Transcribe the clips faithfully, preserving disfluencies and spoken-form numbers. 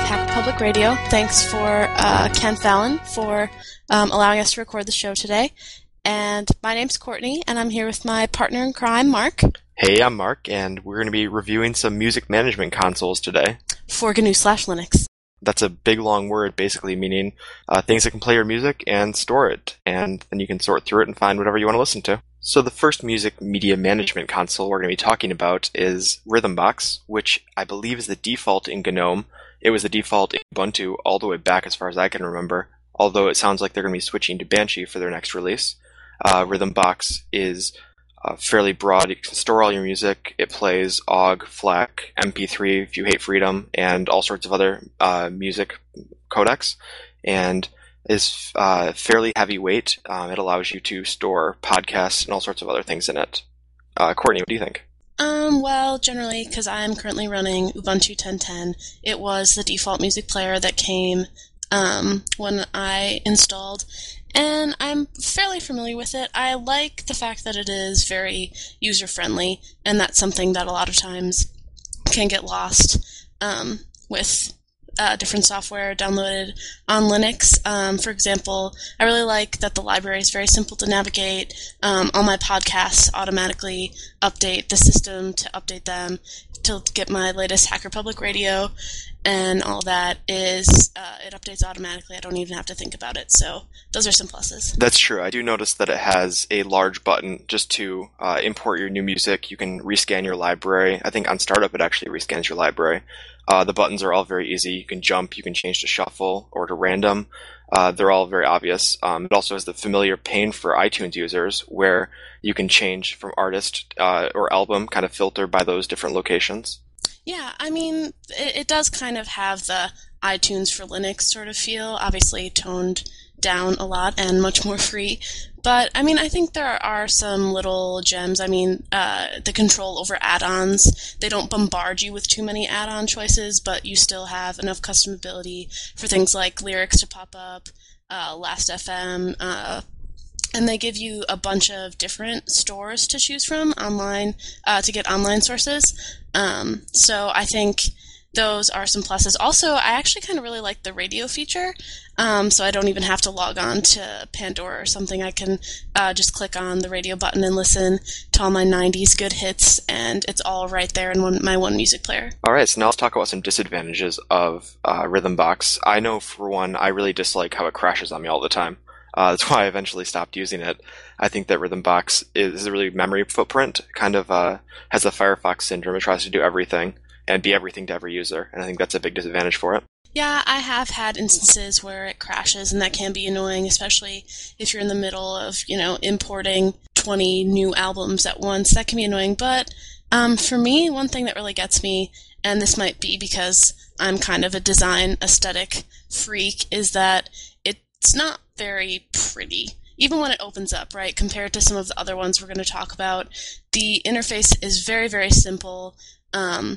Hacker Public Radio. Thanks for uh, Ken Fallon for um, allowing us to record the show today. And my name's Courtney, and I'm here with my partner in crime, Mark. Hey, I'm Mark, and we're going to be reviewing some music management consoles today. For G N U slash Linux. That's a big, long word, basically meaning uh, things that can play your music and store it, and then you can sort through it and find whatever you want to listen to. So the first music media management console we're going to be talking about is Rhythmbox, which I believe is the default in GNOME. It was the default in Ubuntu all the way back as far as I can remember, although it sounds like they're going to be switching to Banshee for their next release. Uh, Rhythmbox is uh, fairly broad. You can store all your music. It plays O G, FLAC, M P three if you hate freedom, and all sorts of other uh, music codecs, and is uh, fairly heavyweight. Um, it allows you to store podcasts and all sorts of other things in it. Uh, Courtney, what do you think? Um, well, generally, because I'm currently running Ubuntu ten ten, it was the default music player that came um, when I installed, and I'm fairly familiar with it. I like the fact that it is very user-friendly, and that's something that a lot of times can get lost um, with uh, different software downloaded on Linux. Um, for example, I really like that the library is very simple to navigate. Um, all my podcasts automatically update the system to update them to get my latest Hacker Public Radio, and all that is, uh, it updates automatically. I don't even have to think about it. So those are some pluses. That's true. I do notice that it has a large button just to uh, import your new music. You can rescan your library. I think on startup it actually rescans your library. Uh, the buttons are all very easy. You can jump, you can change to shuffle or to random. Uh, they're all very obvious. Um, it also has the familiar pane for iTunes users where you can change from artist uh, or album, kind of filter by those different locations. Yeah, I mean, it, it does kind of have the iTunes for Linux sort of feel, obviously toned down a lot and much more free. But, I mean, I think there are some little gems. I mean, uh, the control over add-ons, they don't bombard you with too many add-on choices, but you still have enough customability for things like lyrics to pop up, uh, Last F M, uh, and they give you a bunch of different stores to choose from online uh, to get online sources. Um, so I think those are some pluses. Also, I actually kind of really like the radio feature, um, so I don't even have to log on to Pandora or something. I can uh, just click on the radio button and listen to all my nineties good hits, and it's all right there in one, my one music player. All right, so now let's talk about some disadvantages of uh, Rhythmbox. I know, for one, I really dislike how it crashes on me all the time. Uh, that's why I eventually stopped using it. I think that Rhythmbox is a really memory footprint, kind of uh, has the Firefox syndrome. It tries to do everything and be everything to every user, and I think that's a big disadvantage for it. Yeah, I have had instances where it crashes, and that can be annoying, especially if you're in the middle of, you know, importing twenty new albums at once. That can be annoying, but um, for me, one thing that really gets me, and this might be because I'm kind of a design aesthetic freak, is that it's not very pretty. Even when it opens up, right, compared to some of the other ones we're going to talk about, the interface is very, very simple, um,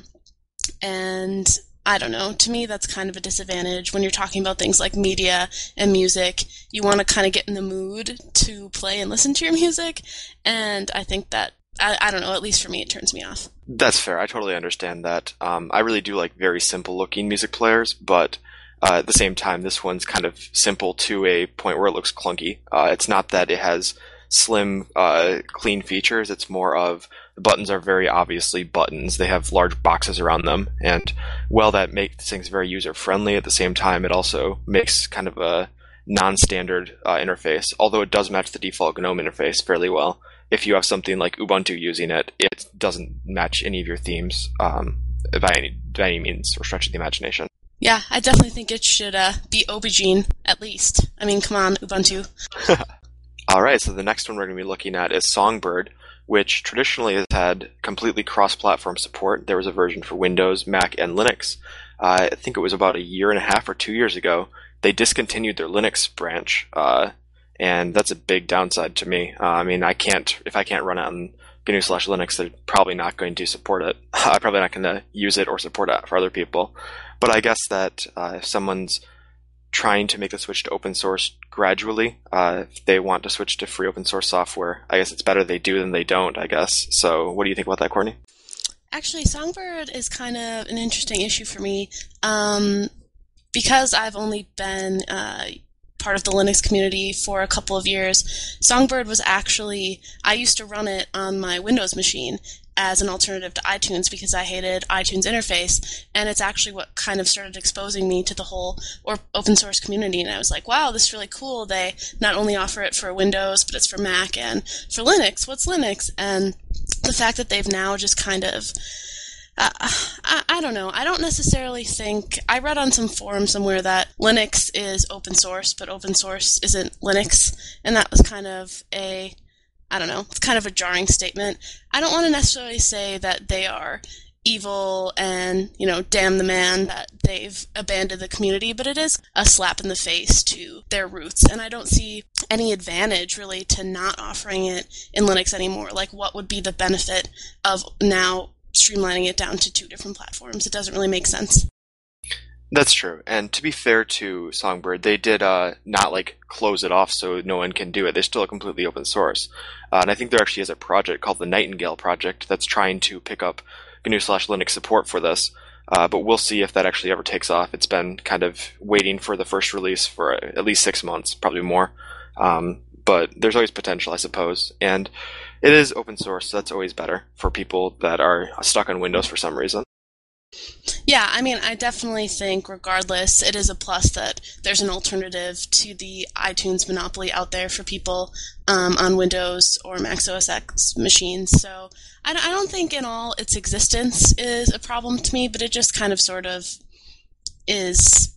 and I don't know, to me that's kind of a disadvantage when you're talking about things like media and music. You want to kind of get in the mood to play and listen to your music, and I think that, I, I don't know, at least for me, it turns me off. That's fair. I totally understand that. Um, I really do like very simple-looking music players, but Uh, at the same time, this one's kind of simple to a point where it looks clunky. Uh, it's not that it has slim, uh, clean features. It's more of the buttons are very obviously buttons. They have large boxes around them. And while that makes things very user-friendly, at the same time, it also makes kind of a non-standard uh, interface, although it does match the default GNOME interface fairly well. If you have something like Ubuntu using it, it doesn't match any of your themes um, by, any, by any means or stretch of the imagination. Yeah, I definitely think it should uh, be Aubergine, at least. I mean, come on, Ubuntu. All right, so the next one we're going to be looking at is Songbird, which traditionally has had completely cross-platform support. There was a version for Windows, Mac, and Linux. Uh, I think it was about a year and a half or two years ago. They discontinued their Linux branch, uh, and that's a big downside to me. Uh, I mean, I can't, if I can't run it on G N U slash Linux, they're probably not going to support it. I'm probably not going to use it or support it for other people. But I guess that uh, if someone's trying to make the switch to open source gradually, uh, if they want to switch to free open source software, I guess it's better they do than they don't, I guess. So what do you think about that, Courtney? Actually, Songbird is kind of an interesting issue for me. Um, because I've only been uh, part of the Linux community for a couple of years, Songbird was actually, I used to run it on my Windows machine as an alternative to iTunes because I hated iTunes interface, and it's actually what kind of started exposing me to the whole or open source community, and I was like, wow, this is really cool. They not only offer it for Windows, but it's for Mac and for Linux. What's Linux? And the fact that they've now just kind of Uh, I, I don't know. I don't necessarily think... I read on some forum somewhere that Linux is open source, but open source isn't Linux, and that was kind of a... I don't know. It's kind of a jarring statement. I don't want to necessarily say that they are evil and, you know, damn the man that they've abandoned the community, but it is a slap in the face to their roots, and I don't see any advantage, really, to not offering it in Linux anymore. Like, what would be the benefit of now streamlining it down to two different platforms? It doesn't really make sense. That's true. And to be fair to Songbird, they did uh, not like close it off so no one can do it. They're still completely open source. Uh, and I think there actually is a project called the Nightingale Project that's trying to pick up G N U slash Linux support for this. Uh, but we'll see if that actually ever takes off. It's been kind of waiting for the first release for at least six months, probably more. Um, but there's always potential, I suppose. And it is open source, so that's always better for people that are stuck on Windows for some reason. Yeah, I mean, I definitely think, regardless, it is a plus that there's an alternative to the iTunes monopoly out there for people um, on Windows or Mac O S X machines. So I don't, I don't think in all its existence is a problem to me, but it just kind of sort of is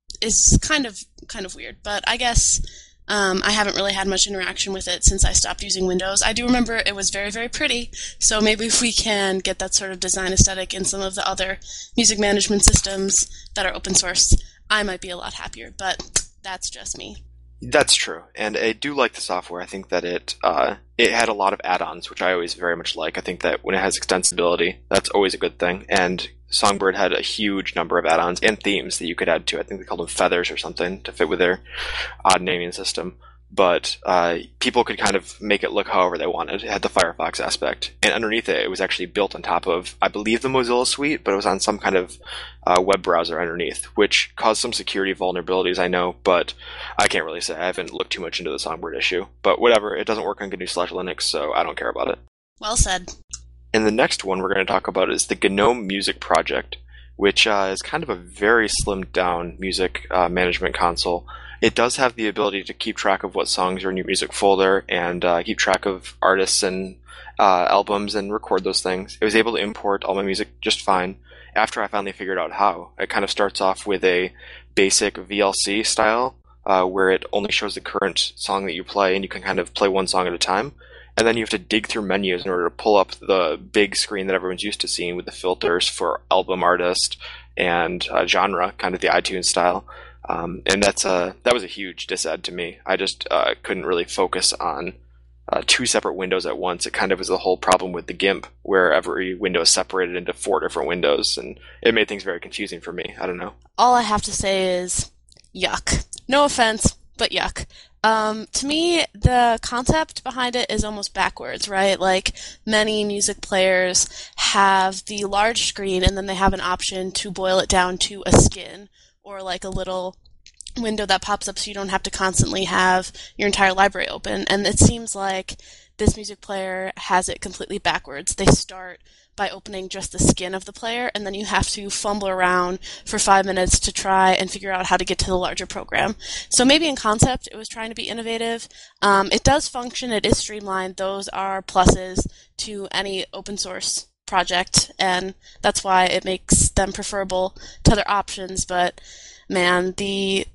is kind of kind of weird. But I guess Um, I haven't really had much interaction with it since I stopped using Windows. I do remember it was very, very pretty, so maybe if we can get that sort of design aesthetic in some of the other music management systems that are open source, I might be a lot happier, but that's just me. That's true, and I do like the software. I think that it uh, it had a lot of add-ons, which I always very much like. I think that when it has extensibility, that's always a good thing, and Songbird had a huge number of add-ons and themes that you could add to. I think they called them feathers or something to fit with their odd naming system. But uh, people could kind of make it look however they wanted. It had the Firefox aspect. And underneath it, it was actually built on top of, I believe, the Mozilla Suite, but it was on some kind of uh, web browser underneath, which caused some security vulnerabilities, I know, but I can't really say. I haven't looked too much into the Songbird issue. But whatever, it doesn't work on G N U slash Linux, so I don't care about it. Well said. And the next one we're going to talk about is the GNOME Music Project, which uh, is kind of a very slimmed down music uh, management console. It does have the ability to keep track of what songs are in your music folder and uh, keep track of artists and uh, albums and record those things. It was able to import all my music just fine after I finally figured out how. It kind of starts off with a basic V L C style uh, where it only shows the current song that you play, and you can kind of play one song at a time. And then you have to dig through menus in order to pull up the big screen that everyone's used to seeing with the filters for album, artist, and uh, genre, kind of the iTunes style. Um, and that's a, that was a huge disadd to me. I just uh, couldn't really focus on uh, two separate windows at once. It kind of was the whole problem with the GIMP, where every window is separated into four different windows, and it made things very confusing for me. I don't know. All I have to say is, yuck. No offense, but yuck. Um, to me, the concept behind it is almost backwards, right? Like, many music players have the large screen, and then they have an option to boil it down to a skin, or like a little window that pops up so you don't have to constantly have your entire library open. And it seems like this music player has it completely backwards. They start by opening just the skin of the player, and then you have to fumble around for five minutes to try and figure out how to get to the larger program. So maybe in concept, it was trying to be innovative. Um, it does function. It is streamlined. Those are pluses to any open source project, and that's why it makes them preferable to other options. But man, the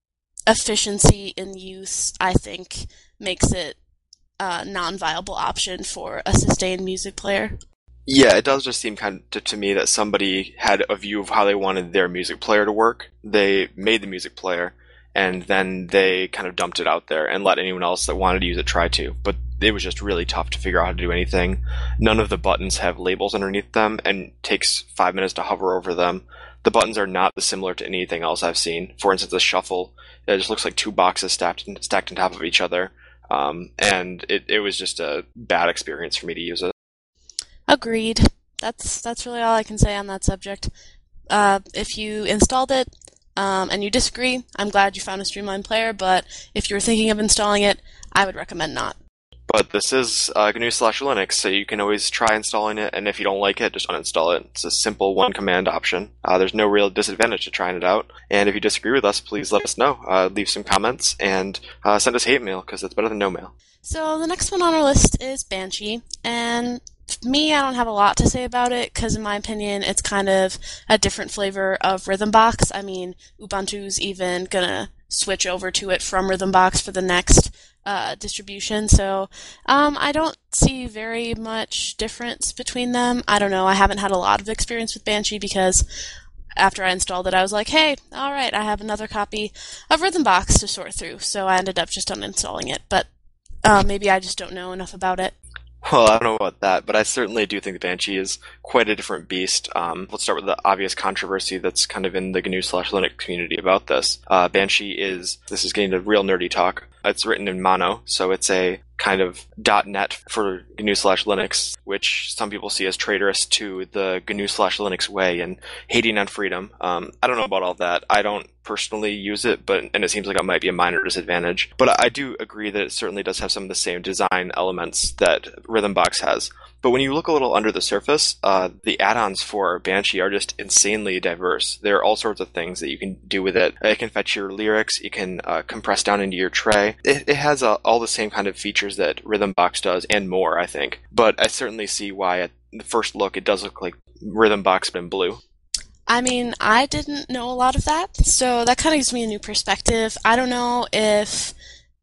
efficiency in use, I think, makes it a non-viable option for a sustained music player. Yeah, it does just seem kind of to, to me that somebody had a view of how they wanted their music player to work. They made the music player, and then they kind of dumped it out there and let anyone else that wanted to use it try to. But it was just really tough to figure out how to do anything. None of the buttons have labels underneath them, and it takes five minutes to hover over them. The buttons are not similar to anything else I've seen. For instance, the shuffle, it just looks like two boxes stacked stacked on top of each other. Um, and it, it was just a bad experience for me to use it. Agreed. That's that's really all I can say on that subject. Uh, if you installed it, um, and you disagree, I'm glad you found a streamlined player, but if you're thinking of installing it, I would recommend not. But this is uh, G N U slash Linux, so you can always try installing it, and if you don't like it, just uninstall it. It's a simple one-command option. Uh, there's no real disadvantage to trying it out, and if you disagree with us, please let us know. Uh, leave some comments, and uh, send us hate mail, because it's better than no mail. So the next one on our list is Banshee, and me, I don't have a lot to say about it, because in my opinion, it's kind of a different flavor of Rhythmbox. I mean, Ubuntu's even gonna switch over to it from Rhythmbox for the next uh, distribution, so um, I don't see very much difference between them. I don't know, I haven't had a lot of experience with Banshee because after I installed it, I was like, hey, alright, I have another copy of Rhythmbox to sort through, so I ended up just uninstalling it, but uh, maybe I just don't know enough about it. Well, I don't know about that, but I certainly do think the Banshee is quite a different beast. Um, let's start with the obvious controversy that's kind of in the G N U slash Linux community about this. Uh, Banshee is, this is getting to real nerdy talk. It's written in Mono, so it's a kind of .NET for G N U slash Linux, which some people see as traitorous to the G N U slash Linux way and hating on freedom. Um, I don't know about all that. I don't personally use it, but and it seems like it might be a minor disadvantage. But I do agree that it certainly does have some of the same design elements that Rhythmbox has. But when you look a little under the surface, uh, the add-ons for Banshee are just insanely diverse. There are all sorts of things that you can do with it. It can fetch your lyrics, you can uh, compress down into your tray. It, it has uh, all the same kind of features that Rhythmbox does, and more, I think. But I certainly see why at the first look it does look like Rhythmbox in blue. I mean, I didn't know a lot of that, so that kind of gives me a new perspective. I don't know if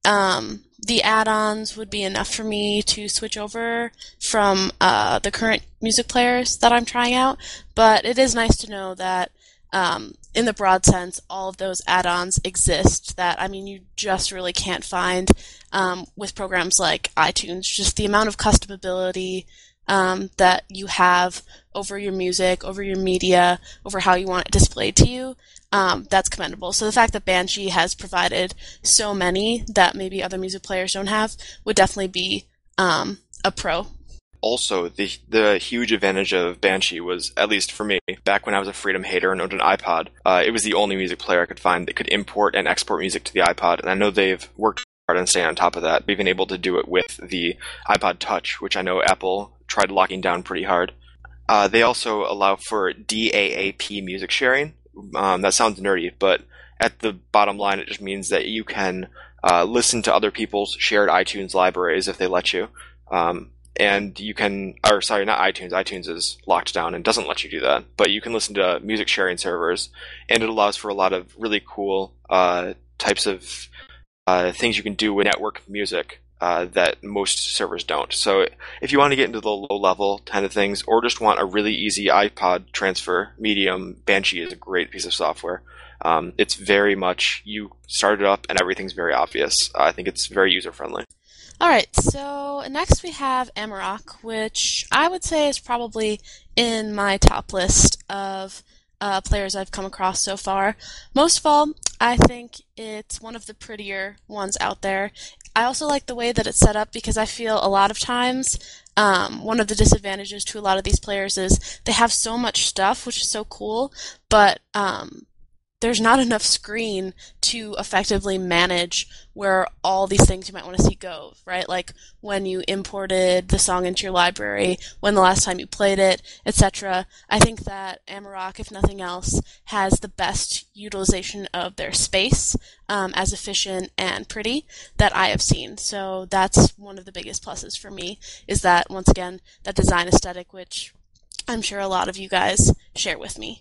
um, the add-ons would be enough for me to switch over from uh, the current music players that I'm trying out, but it is nice to know that um, in the broad sense, all of those add-ons exist that, I mean, you just really can't find um, with programs like iTunes. Just the amount of customability um, that you have over your music, over your media, over how you want it displayed to you, um, that's commendable. So the fact that Banshee has provided so many that maybe other music players don't have would definitely be um, a pro. Also, the the huge advantage of Banshee was, at least for me, back when I was a Freedom hater and owned an iPod, uh, it was the only music player I could find that could import and export music to the iPod, and I know they've worked hard on staying on top of that. They've been able to do it with the iPod Touch, which I know Apple tried locking down pretty hard. Uh, they also allow for D A A P music sharing. Um, that sounds nerdy, but at the bottom line, it just means that you can uh, listen to other people's shared iTunes libraries if they let you. Um, and you can, or sorry, not iTunes. iTunes is locked down and doesn't let you do that. But you can listen to music sharing servers, and it allows for a lot of really cool uh, types of uh, things you can do with network music. Uh, that most servers don't. So if you want to get into the low-level kind of things, or just want a really easy iPod transfer medium, Banshee is a great piece of software. Um, it's very much, you start it up and everything's very obvious. Uh, I think it's very user-friendly. Alright, so next we have Amarok, which I would say is probably in my top list of uh, players I've come across so far. Most of all, I think it's one of the prettier ones out there. I also like the way that it's set up because I feel a lot of times um, one of the disadvantages to a lot of these players is they have so much stuff, which is so cool, but um, there's not enough screen to effectively manage where all these things you might want to see go, right? Like when you imported the song into your library, when the last time you played it, et cetera. I think that Amarok, if nothing else, has the best utilization of their space, um, as efficient and pretty that I have seen. So that's one of the biggest pluses for me, is that, once again, that design aesthetic, which I'm sure a lot of you guys share with me.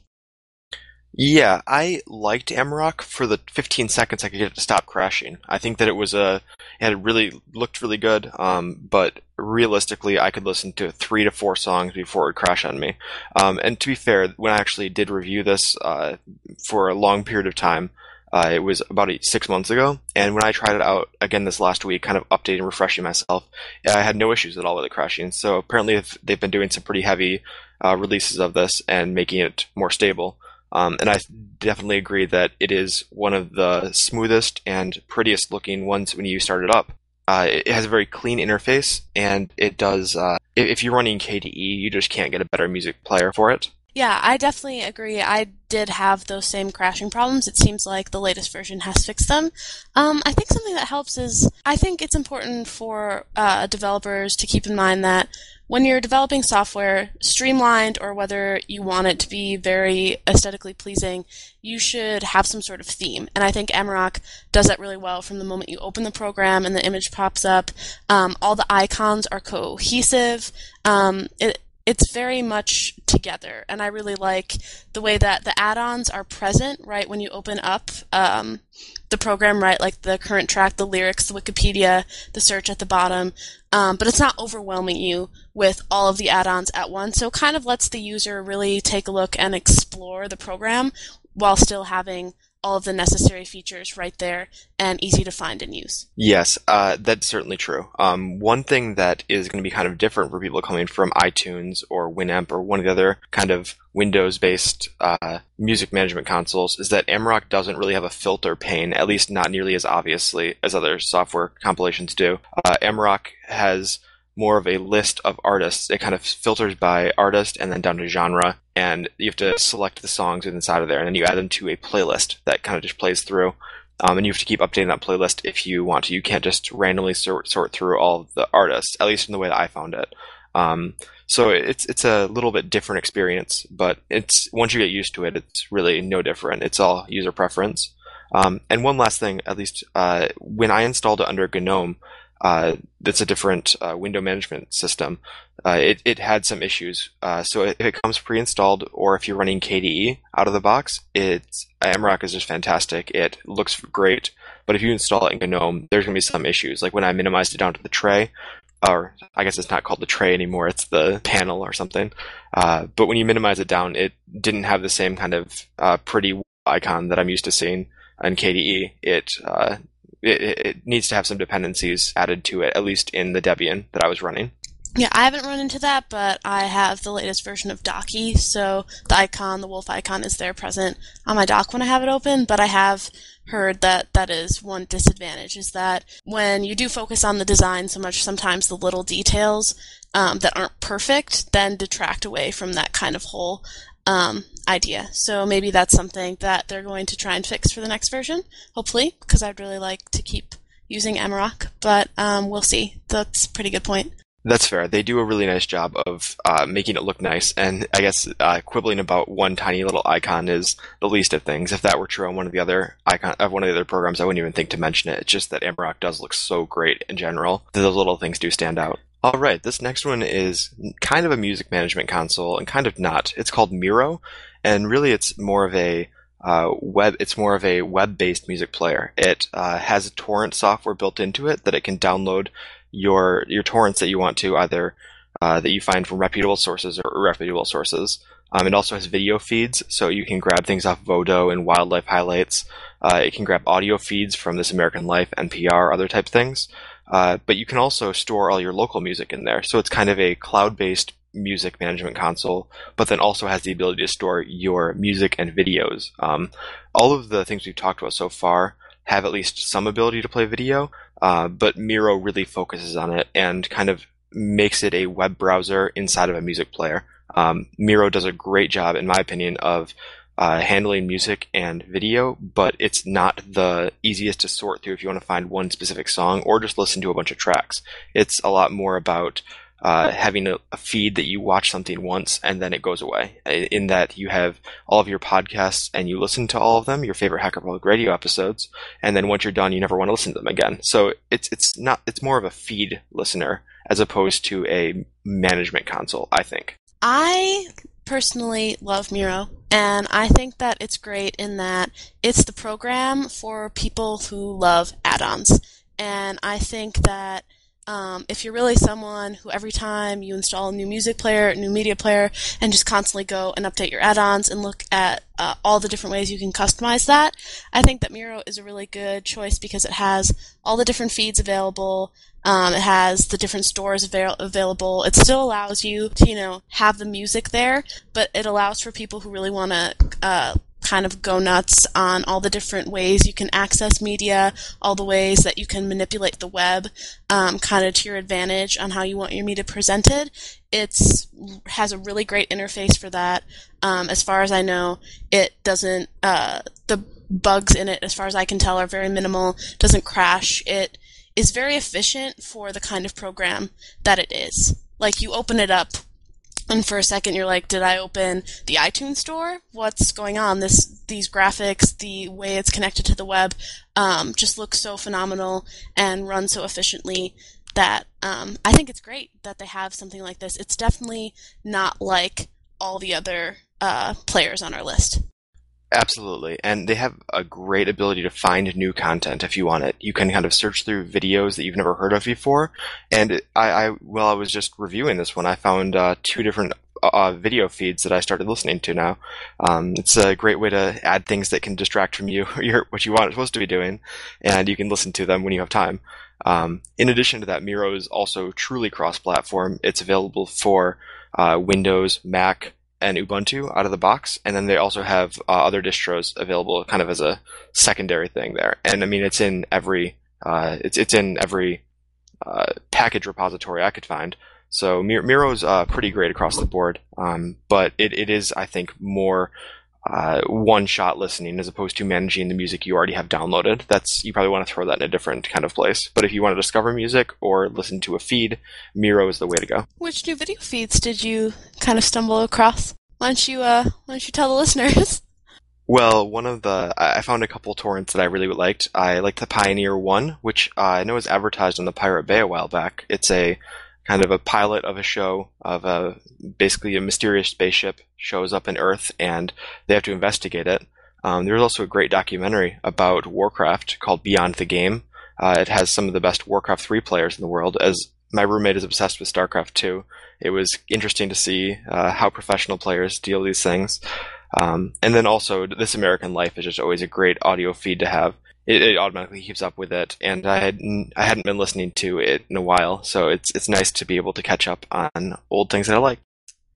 Yeah, I liked Amarok for the fifteen seconds I could get it to stop crashing. I think that it was a, it had really looked really good, um, but realistically, I could listen to three to four songs before it would crash on me. Um, and to be fair, when I actually did review this uh, for a long period of time, uh, it was about eight, six months ago, and when I tried it out again this last week, kind of updating and refreshing myself, I had no issues at all with it crashing. So apparently, they've been doing some pretty heavy uh, releases of this and making it more stable. Um, and I definitely agree that it is one of the smoothest and prettiest looking ones when you start it up. Uh, it has a very clean interface, and it does, uh, if you're running K D E, you just can't get a better music player for it. Yeah, I definitely agree. I did have those same crashing problems. It seems like the latest version has fixed them. Um, I think something that helps is I think it's important for uh, developers to keep in mind that when you're developing software, streamlined or whether you want it to be very aesthetically pleasing, you should have some sort of theme. And I think Amarok does that really well from the moment you open the program and the image pops up. Um, all the icons are cohesive. Um, it, it's very much together, and I really like the way that the add-ons are present right when you open up um, the program, right? Like the current track, the lyrics, the Wikipedia, the search at the bottom, um, but it's not overwhelming you with all of the add-ons at once, so it kind of lets the user really take a look and explore the program while still having all of the necessary features right there and easy to find and use. Yes, uh, that's certainly true. Um, one thing that is going to be kind of different for people coming from iTunes or Winamp or one of the other kind of Windows-based uh, music management consoles is that Amarok doesn't really have a filter pane, at least not nearly as obviously as other software compilations do. Uh, Amarok has more of a list of artists. It kind of filters by artist and then down to genre, and you have to select the songs inside of there, and then you add them to a playlist that kind of just plays through. Um, and you have to keep updating that playlist if you want to. You can't just randomly sort, sort through all of the artists, at least in the way that I found it. Um, so it's it's a little bit different experience, but it's once you get used to it, it's really no different. It's all user preference. Um, and one last thing, at least uh, when I installed it under GNOME, Uh, that's a different uh, window management system. Uh, it, it had some issues. Uh, so if it comes pre-installed or if you're running K D E out of the box, it's Amarok is just fantastic. It looks great. But if you install it in GNOME, there's going to be some issues. Like when I minimized it down to the tray, or I guess it's not called the tray anymore, it's the panel or something. Uh, but when you minimize it down, it didn't have the same kind of uh, pretty icon that I'm used to seeing in K D E. It uh, It, it needs to have some dependencies added to it, at least in the Debian that I was running. Yeah, I haven't run into that, but I have the latest version of Docky, so the icon, the wolf icon, is there present on my dock when I have it open, but I have heard that that is one disadvantage, is that when you do focus on the design so much, sometimes the little details um, that aren't perfect then detract away from that kind of whole um, idea. So maybe that's something that they're going to try and fix for the next version, hopefully, because I'd really like to keep using Amarok, but um, we'll see. That's a pretty good point. That's fair. They do a really nice job of uh, making it look nice, and I guess uh, quibbling about one tiny little icon is the least of things. If that were true on one of the other icon of one of the other programs, I wouldn't even think to mention it. It's just that Amarok does look so great in general. Those little things do stand out. All right, this next one is kind of a music management console and kind of not. It's called Miro, and really it's more of a uh, web. It's more of a web-based music player. It uh, has a torrent software built into it that it can download your your torrents that you want to, either uh, that you find from reputable sources or irreputable sources. Um, it also has video feeds, so you can grab things off Vodo and Wildlife Highlights. Uh, it can grab audio feeds from This American Life, N P R, other type things. Uh, but you can also store all your local music in there. So it's kind of a cloud-based music management console, but then also has the ability to store your music and videos. Um, all of the things we've talked about so far have at least some ability to play video, uh, but Miro really focuses on it and kind of makes it a web browser inside of a music player. Um, Miro does a great job, in my opinion, of uh, handling music and video, but it's not the easiest to sort through if you want to find one specific song or just listen to a bunch of tracks. It's a lot more about uh, having a, a feed that you watch something once and then it goes away, in that you have all of your podcasts and you listen to all of them, your favorite Hacker Public Radio episodes, and then once you're done, you never want to listen to them again. So it's it's not it's more of a feed listener as opposed to a management console, I think. I personally love Miro, and I think that it's great in that it's the program for people who love add-ons. And I think that um, if you're really someone who every time you install a new music player, a new media player, and just constantly go and update your add-ons and look at uh, all the different ways you can customize that, I think that Miro is a really good choice because it has all the different feeds available. Um, it has the different stores avail- available. It still allows you to, you know, have the music there, but it allows for people who really want to uh, kind of go nuts on all the different ways you can access media, all the ways that you can manipulate the web um, kind of to your advantage on how you want your media presented. It's has a really great interface for that. Um, as far as I know, it doesn't, uh, the bugs in it, as far as I can tell, are very minimal, doesn't crash. It is very efficient for the kind of program that it is. Like, you open it up, and for a second you're like, did I open the iTunes store? What's going on? This, these graphics, the way it's connected to the web, um, just looks so phenomenal and runs so efficiently that um, I think it's great that they have something like this. It's definitely not like all the other uh, players on our list. Absolutely. And they have a great ability to find new content if you want it. You can kind of search through videos that you've never heard of before. And I, I while I was just reviewing this one, I found uh, two different uh, video feeds that I started listening to now. Um, it's a great way to add things that can distract from you, your, what you want supposed to be doing, and you can listen to them when you have time. Um, in addition to that, Miro is also truly cross-platform. It's available for uh, Windows, Mac, and Ubuntu out of the box, and then they also have uh, other distros available kind of as a secondary thing there. And I mean, it's in every uh, it's it's in every uh, package repository I could find. So Mir- Miro's uh, pretty great across the board, um, but it, it is, I think, more uh, one-shot listening as opposed to managing the music you already have downloaded. That's, you probably want to throw that in a different kind of place. But if you want to discover music or listen to a feed, Miro is the way to go. Which new video feeds did you kind of stumble across? Why don't you, uh, why don't you tell the listeners? Well, one of the, I found a couple torrents that I really liked. I liked the Pioneer one, which uh, I know was advertised on the Pirate Bay a while back. It's a kind of a pilot of a show of a basically a mysterious spaceship shows up on Earth and they have to investigate it. Um, there's also a great documentary about Warcraft called Beyond the Game. Uh, it has some of the best Warcraft three players in the world. As my roommate is obsessed with StarCraft two, it was interesting to see uh, how professional players deal with these things. Um, and then also, This American Life is just always a great audio feed to have. It, it automatically keeps up with it, and I had I hadn't been listening to it in a while, so it's it's nice to be able to catch up on old things that I like.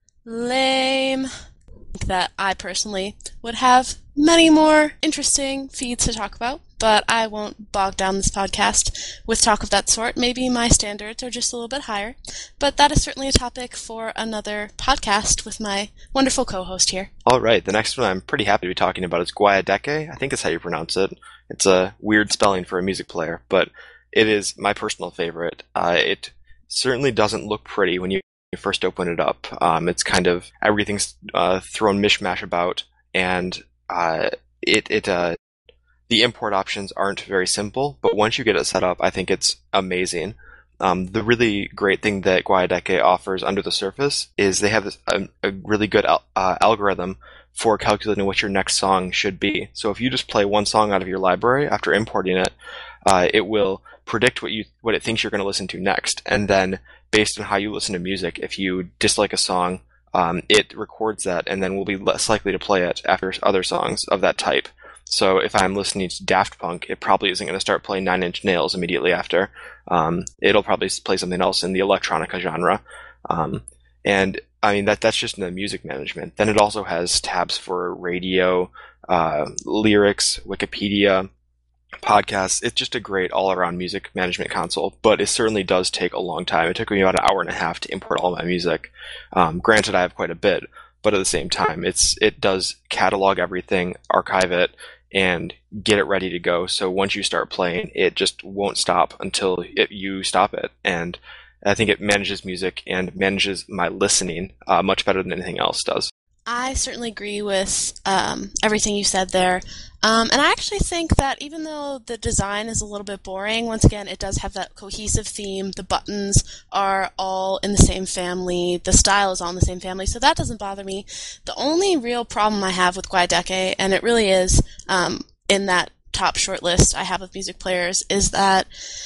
Lame. That I personally would have many more interesting feeds to talk about, but I won't bog down this podcast with talk of that sort. Maybe my standards are just a little bit higher, but that is certainly a topic for another podcast with my wonderful co-host here. All right, the next one I'm pretty happy to be talking about is Guayadeke. I think that's how you pronounce it. It's a weird spelling for a music player, but it is my personal favorite. Uh, it certainly doesn't look pretty when you you first open it up. Um, it's kind of everything's uh, thrown mishmash about, and uh, it it uh, the import options aren't very simple. But once you get it set up, I think it's amazing. Um, the really great thing that Guayadeke offers under the surface is they have this, a, a really good al- uh, algorithm for calculating what your next song should be. So if you just play one song out of your library after importing it, uh, it will predict what you what it thinks you're going to listen to next, and then based on how you listen to music, if you dislike a song, um, it records that and then will be less likely to play it after other songs of that type. So if I'm listening to Daft Punk, it probably isn't going to start playing Nine Inch Nails immediately after. Um, it'll probably play something else in the electronica genre. Um, and I mean, that that's just in the music management. Then it also has tabs for radio, uh, lyrics, Wikipedia, podcasts. It's just a great all-around music management console, but it certainly does take a long time. It took me about an hour and a half to import all my music. Um, granted, I have quite a bit, but at the same time, it's it does catalog everything, archive it, and get it ready to go. So once you start playing, it just won't stop until it, you stop it. And I think it manages music and manages my listening uh, much better than anything else does. I certainly agree with um, everything you said there. Um, and I actually think that even though the design is a little bit boring, once again, it does have that cohesive theme. The buttons are all in the same family. The style is all in the same family, so that doesn't bother me. The only real problem I have with Guayadeke, and it really is um, in that top short list I have of music players, is that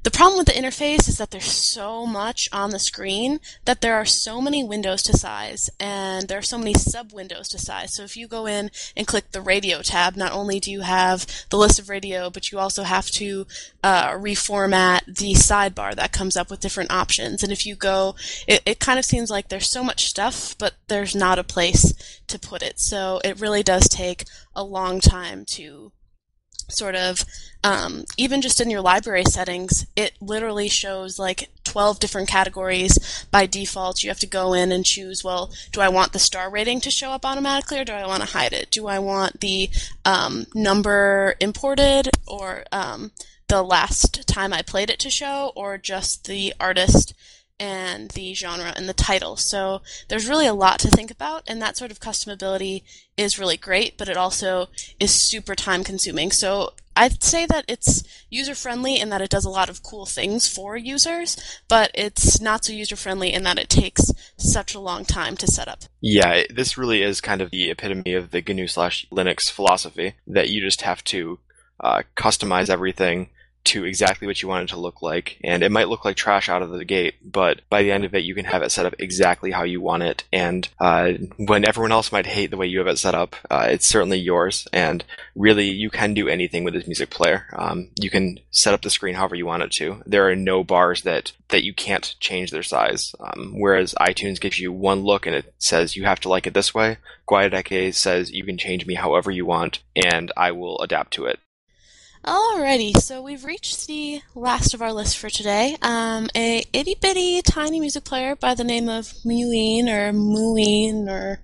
The problem with the interface is that there's so much on the screen that there are so many windows to size, and there are so many sub-windows to size. So if you go in and click the radio tab, not only do you have the list of radio, but you also have to uh, reformat the sidebar that comes up with different options. And if you go, it, it kind of seems like there's so much stuff, but there's not a place to put it. So it really does take a long time to sort of, um, even just in your library settings, it literally shows like twelve different categories by default. You have to go in and choose, well, do I want the star rating to show up automatically, or do I want to hide it? Do I want the um, number imported, or um, the last time I played it to show, or just the artist and the genre and the title? So there's really a lot to think about, and that sort of customability is really great, but it also is super time consuming. So I'd say that it's user friendly in that it does a lot of cool things for users, but it's not so user friendly in that it takes such a long time to set up. Yeah, this really is kind of the epitome of the G N U slash Linux philosophy, that you just have to uh, customize everything to exactly what you want it to look like. And it might look like trash out of the gate, but by the end of it, you can have it set up exactly how you want it. And uh, when everyone else might hate the way you have it set up, uh, it's certainly yours. And really, you can do anything with this music player. Um, you can set up the screen however you want it to. There are no bars that, that you can't change their size. Um, whereas iTunes gives you one look and it says you have to like it this way. Guayadeke says you can change me however you want, and I will adapt to it. Alrighty, so we've reached the last of our list for today. Um, a itty-bitty tiny music player by the name of Muin, or Muin, or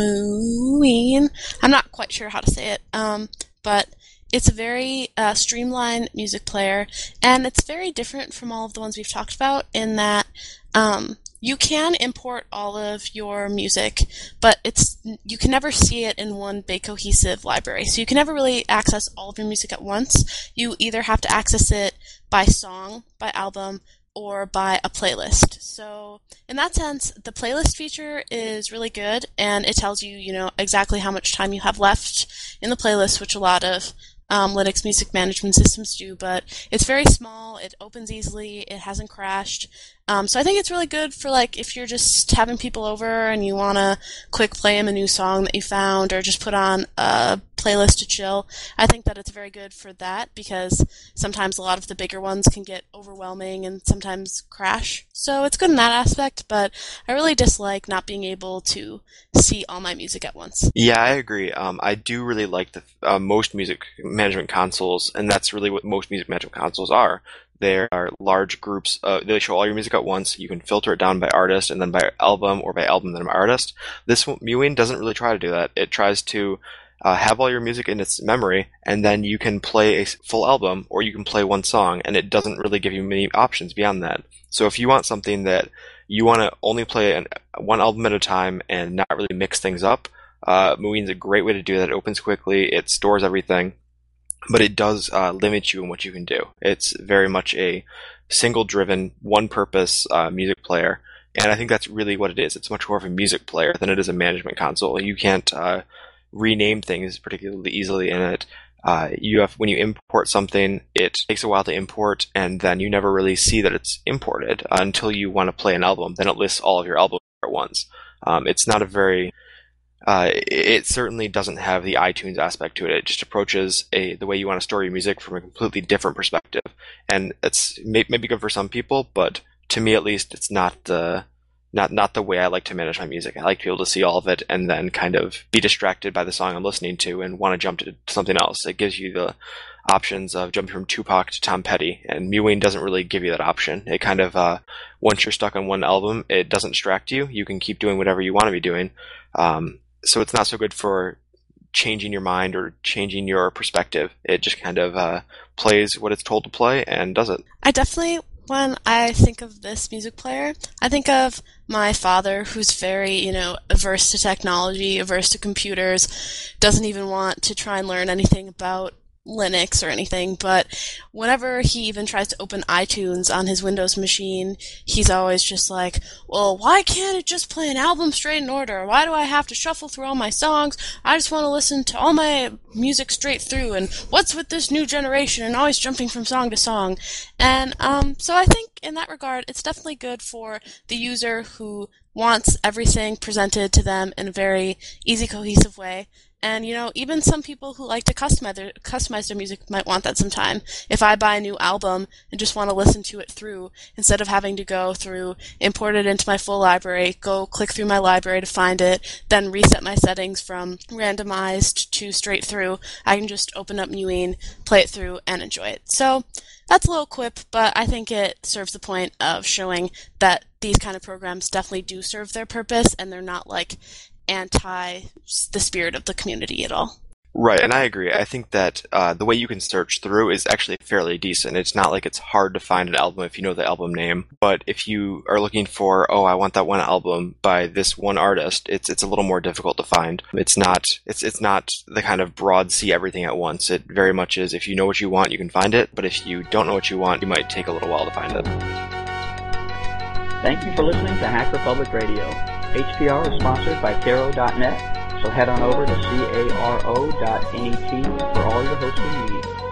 Muin. I'm not quite sure how to say it, um, but it's a very uh, streamlined music player, and it's very different from all of the ones we've talked about in that um, you can import all of your music, but it's you can never see it in one big cohesive library. So you can never really access all of your music at once. You either have to access it by song, by album, or by a playlist. So in that sense, the playlist feature is really good, and it tells you, you know, exactly how much time you have left in the playlist, which a lot of Um, Linux music management systems do, but it's very small, it opens easily, it hasn't crashed. Um, so I think it's really good for, like, if you're just having people over and you want to quick play them a new song that you found, or just put on a playlist to chill. I think that it's very good for that, because sometimes a lot of the bigger ones can get overwhelming and sometimes crash. So it's good in that aspect, but I really dislike not being able to see all my music at once. Yeah, I agree. Um, I do really like the uh, most music management consoles, and that's really what most music management consoles are. There are large groups. Uh, they show all your music at once. You can filter it down by artist, and then by album, or by album then by artist. This Muin doesn't really try to do that. It tries to uh, have all your music in its memory, and then you can play a full album, or you can play one song, and it doesn't really give you many options beyond that. So if you want something that you want to only play an, one album at a time and not really mix things up, uh, Muin's a great way to do that. It opens quickly, it stores everything, but it does uh, limit you in what you can do. It's very much a single-driven, one-purpose uh, music player, and I think that's really what it is. It's much more of a music player than it is a management console. You can't uh, rename things particularly easily in it. Uh, you have when you import something, it takes a while to import, and then you never really see that it's imported uh, until you want to play an album. Then it lists all of your albums at once. Um, it's not a very Uh, it certainly doesn't have the iTunes aspect to it. It just approaches a the way you want to store your music from a completely different perspective. And it's may, maybe good for some people, but to me at least, it's not the not not the way I like to manage my music. I like to be able to see all of it and then kind of be distracted by the song I'm listening to and want to jump to something else. It gives you the options of jumping from Tupac to Tom Petty, and Muin doesn't really give you that option. It kind of, uh, once you're stuck on one album, it doesn't distract you. You can keep doing whatever you want to be doing. Um, So it's not so good for changing your mind or changing your perspective. It just kind of uh, plays what it's told to play and does it. I definitely, when I think of this music player, I think of my father, who's very, you know, averse to technology, averse to computers, doesn't even want to try and learn anything about Linux or anything, but whenever he even tries to open iTunes on his Windows machine, he's always just like, well, why can't it just play an album straight in order? Why do I have to shuffle through all my songs? I just want to listen to all my music straight through, and what's with this new generation and always jumping from song to song? And um, so I think in that regard, it's definitely good for the user who wants everything presented to them in a very easy, cohesive way. And, you know, even some people who like to customize their, customize their music might want that sometime. If I buy a new album and just want to listen to it through, instead of having to go through, import it into my full library, go click through my library to find it, then reset my settings from randomized to straight through, I can just open up Meween, play it through, and enjoy it. So that's a little quip, but I think it serves the point of showing that these kind of programs definitely do serve their purpose, and they're not like anti the spirit of the community at all. Right, and I agree. I think that uh, the way you can search through is actually fairly decent. It's not like it's hard to find an album if you know the album name, but if you are looking for, oh, I want that one album by this one artist, it's it's a little more difficult to find. It's not it's it's not the kind of broad see everything at once. It very much is, if you know what you want, you can find it, but if you don't know what you want, you might take a little while to find it. Thank you for listening to Hack Republic Radio. H P R is sponsored by Caro dot net, so head on over to caro dot net for all your hosting needs.